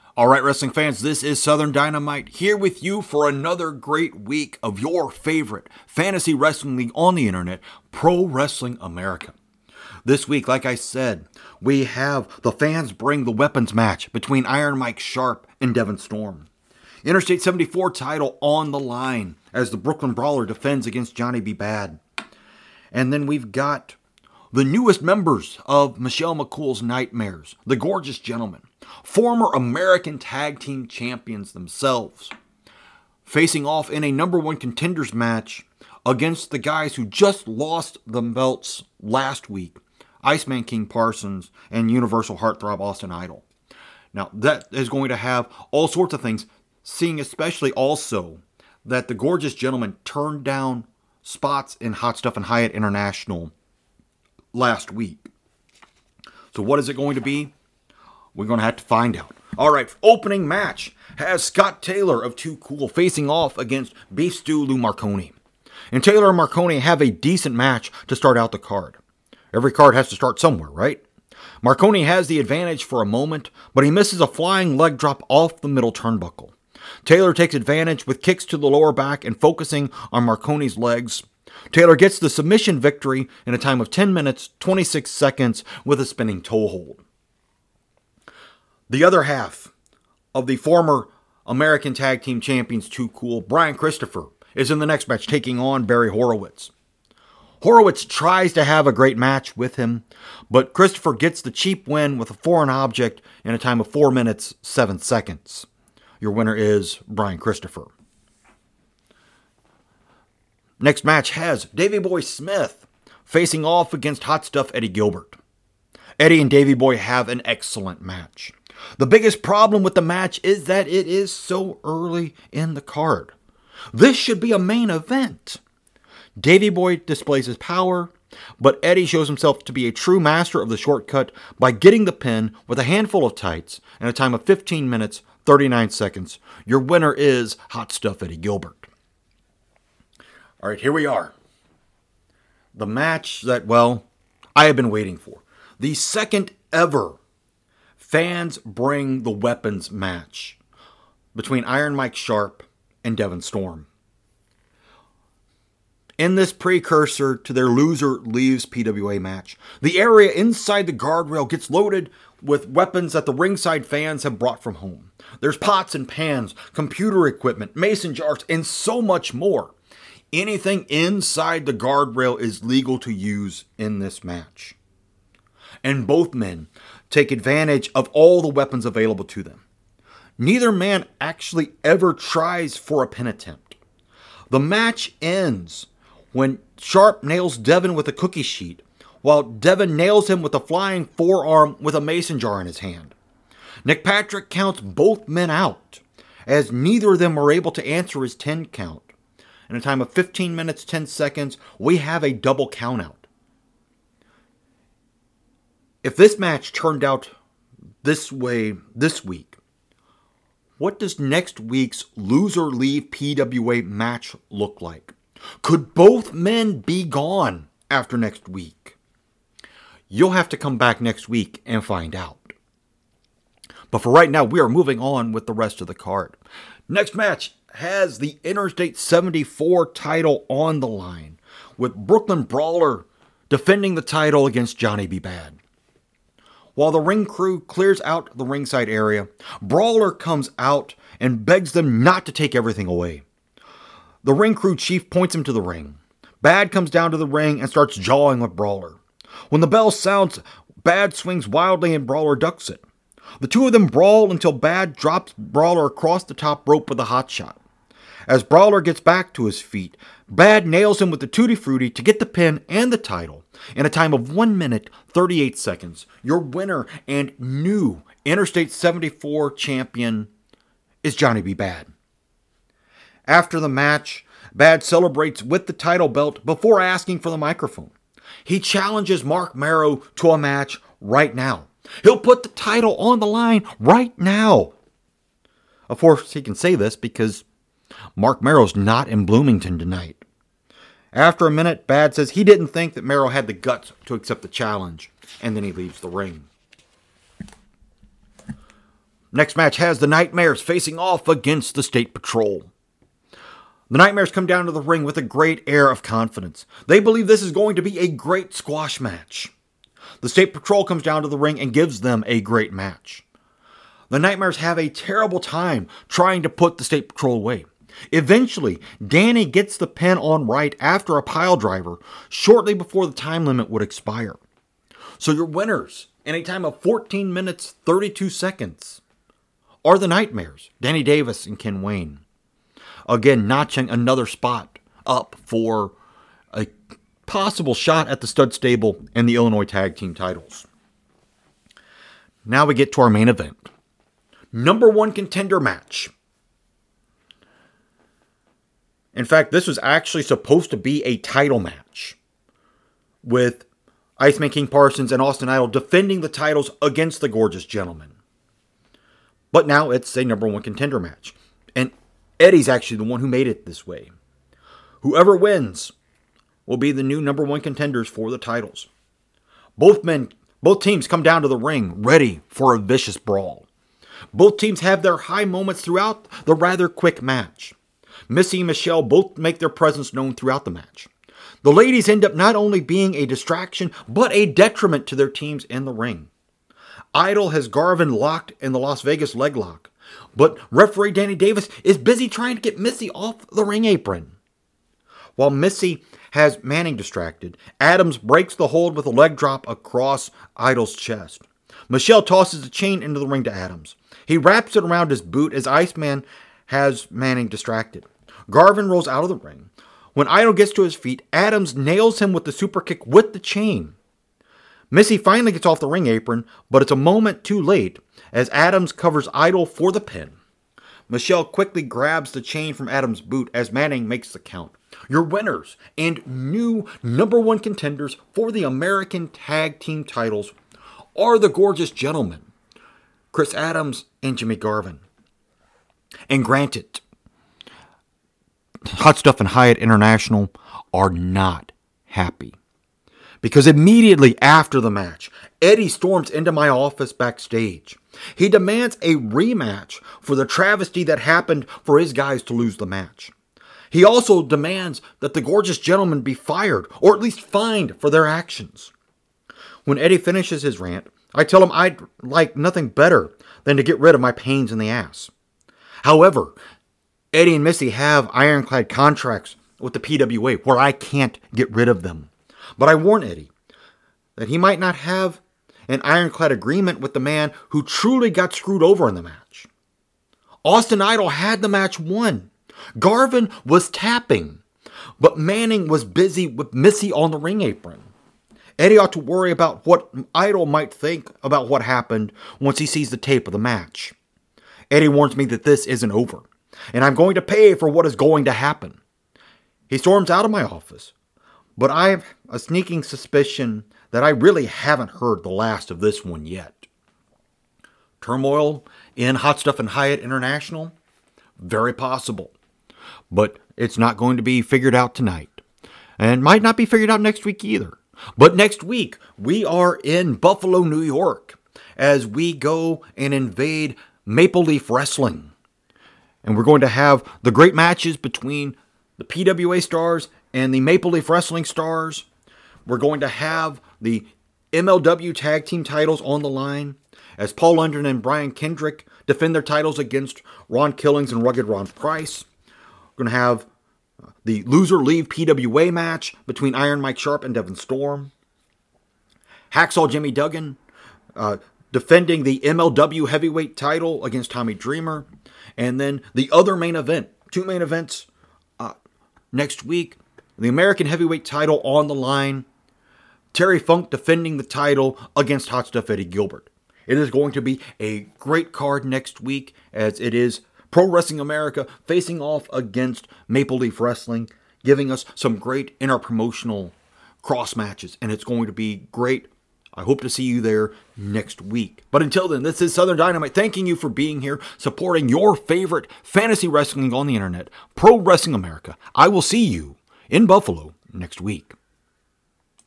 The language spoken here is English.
All right, wrestling fans, this is Southern Dynamite here with you for another great week of your favorite fantasy wrestling league on the internet, Pro Wrestling America. This week, like I said, we have the Fans Bring the Weapons match between Iron Mike Sharpe and Devon Storm. Interstate 74 title on the line as the Brooklyn Brawler defends against Johnny B. Bad. And then we've got the newest members of Michelle McCool's Nightmares, the Gorgeous Gentlemen, former American Tag Team Champions themselves, facing off in a number one contenders match against the guys who just lost the belts last week, Iceman King Parsons and Universal Heartthrob Austin Idol. Now, that is going to have all sorts of things, seeing especially also that the Gorgeous Gentlemen turned down spots in Hot Stuff and Hyatt International last week. So what is it going to be? We're going to have to find out. All right, opening match has Scott Taylor of Too Cool facing off against Beef Stew Lou Marconi. And Taylor and Marconi have a decent match to start out the card. Every card has to start somewhere, right? Marconi has the advantage for a moment, but he misses a flying leg drop off the middle turnbuckle. Taylor takes advantage with kicks to the lower back and focusing on Marconi's legs. Taylor gets the submission victory in a time of 10 minutes, 26 seconds with a spinning toe hold. The other half of the former American Tag Team Champions Too Cool, Brian Christopher, is in the next match taking on Barry Horowitz. Horowitz tries to have a great match with him, but Christopher gets the cheap win with a foreign object in a time of 4 minutes, 7 seconds. Your winner is Brian Christopher. Next match has Davey Boy Smith facing off against Hot Stuff Eddie Gilbert. Eddie and Davey Boy have an excellent match. The biggest problem with the match is that it is so early in the card. This should be a main event. Davey Boy displays his power, but Eddie shows himself to be a true master of the shortcut by getting the pin with a handful of tights in a time of 15 minutes, 39 seconds. Your winner is Hot Stuff Eddie Gilbert. All right, here we are. The match that, well, I have been waiting for. The second ever Fans Bring the Weapons match between Iron Mike Sharpe and Devon Storm. In this precursor to their Loser Leaves PWA match, the area inside the guardrail gets loaded with weapons that the ringside fans have brought from home. There's pots and pans, computer equipment, mason jars, and so much more. Anything inside the guardrail is legal to use in this match. And both men take advantage of all the weapons available to them. Neither man actually ever tries for a pin attempt. The match ends when Sharpe nails Devon with a cookie sheet, while Devon nails him with a flying forearm with a mason jar in his hand. Nick Patrick counts both men out, as neither of them are able to answer his 10 count. In a time of 15 minutes, 10 seconds, we have a double countout. If this match turned out this way this week, what does next week's Loser Leave PWA match look like? Could both men be gone after next week? You'll have to come back next week and find out. But for right now, we are moving on with the rest of the card. Next match has the Interstate 74 title on the line, with Brooklyn Brawler defending the title against Johnny B. Bad. While the ring crew clears out the ringside area, Brawler comes out and begs them not to take everything away. The ring crew chief points him to the ring. Bad comes down to the ring and starts jawing with Brawler. When the bell sounds, Bad swings wildly and Brawler ducks it. The two of them brawl until Bad drops Brawler across the top rope with a hot shot. As Brawler gets back to his feet, Bad nails him with the Tutti Frutti to get the pin and the title in a time of 1 minute, 38 seconds. Your winner and new Interstate 74 champion is Johnny B. Bad. After the match, Bad celebrates with the title belt before asking for the microphone. He challenges Mark Marrow to a match right now. He'll put the title on the line right now. Of course, he can say this because Mark Marrow's not in Bloomington tonight. After a minute, Bad says he didn't think that Marrow had the guts to accept the challenge, and then he leaves the ring. Next match has the Nightmares facing off against the State Patrol. The Nightmares come down to the ring with a great air of confidence. They believe this is going to be a great squash match. The State Patrol comes down to the ring and gives them a great match. The Nightmares have a terrible time trying to put the State Patrol away. Eventually, Danny gets the pin on Wright after a pile driver shortly before the time limit would expire. So your winners in a time of 14 minutes 32 seconds are the Nightmares, Danny Davis and Ken Wayne. Again, notching another spot up for a possible shot at the Stud Stable and the Illinois Tag Team titles. Now we get to our main event. Number 1 contender match. In fact, this was actually supposed to be a title match with Iceman King Parsons and Austin Idol defending the titles against the Gorgeous Gentlemen. But now it's a number 1 contender match. And Eddie's actually the one who made it this way. Whoever wins will be the new number 1 contenders for the titles. Both teams come down to the ring ready for a vicious brawl. Both teams have their high moments throughout the rather quick match. Missy and Michelle both make their presence known throughout the match. The ladies end up not only being a distraction, but a detriment to their teams in the ring. Idol has Garvin locked in the Las Vegas leg lock, but referee Danny Davis is busy trying to get Missy off the ring apron. While Missy has Manning distracted, Adams breaks the hold with a leg drop across Idol's chest. Michelle tosses the chain into the ring to Adams. He wraps it around his boot as Iceman has Manning distracted. Garvin rolls out of the ring. When Idol gets to his feet, Adams nails him with the super kick with the chain. Missy finally gets off the ring apron, but it's a moment too late as Adams covers Idol for the pin. Michelle quickly grabs the chain from Adams' boot as Manning makes the count. Your winners and new number 1 contenders for the American Tag Team titles are the Gorgeous Gentlemen, Chris Adams and Jimmy Garvin. And granted, Hot Stuff and Hyatt International are not happy. Because immediately after the match, Eddie storms into my office backstage. He demands a rematch for the travesty that happened for his guys to lose the match. He also demands that the Gorgeous Gentlemen be fired, or at least fined for their actions. When Eddie finishes his rant, I tell him I'd like nothing better than to get rid of my pains in the ass. However, Eddie and Missy have ironclad contracts with the PWA where I can't get rid of them. But I warn Eddie that he might not have an ironclad agreement with the man who truly got screwed over in the match. Austin Idol had the match won. Garvin was tapping, but Manning was busy with Missy on the ring apron. Eddie ought to worry about what Idol might think about what happened once he sees the tape of the match. Eddie warns me that this isn't over, and I'm going to pay for what is going to happen. He storms out of my office, but I have a sneaking suspicion that I really haven't heard the last of this one yet. Turmoil in Hot Stuff and Hyatt International? Very possible. But it's not going to be figured out tonight. And might not be figured out next week either. But next week, we are in Buffalo, New York, as we go and invade Maple Leaf Wrestling. And we're going to have the great matches between the PWA stars and the Maple Leaf Wrestling stars. We're going to have the MLW tag team titles on the line as Paul London and Brian Kendrick defend their titles against Ron Killings and Rugged Ron Price. We're going to have the loser leave PWA match between Iron Mike Sharp and Devon Storm. Hacksaw Jimmy Duggan defending the MLW heavyweight title against Tommy Dreamer. And then the other main event, 2 main events next week. The American heavyweight title on the line. Terry Funk defending the title against Hot Stuff Eddie Gilbert. It is going to be a great card next week, as it is Pro Wrestling America facing off against Maple Leaf Wrestling, giving us some great interpromotional cross matches, and it's going to be great. I hope to see you there next week. But until then, this is Southern Dynamite thanking you for being here, supporting your favorite fantasy wrestling on the internet, Pro Wrestling America. I will see you in Buffalo next week.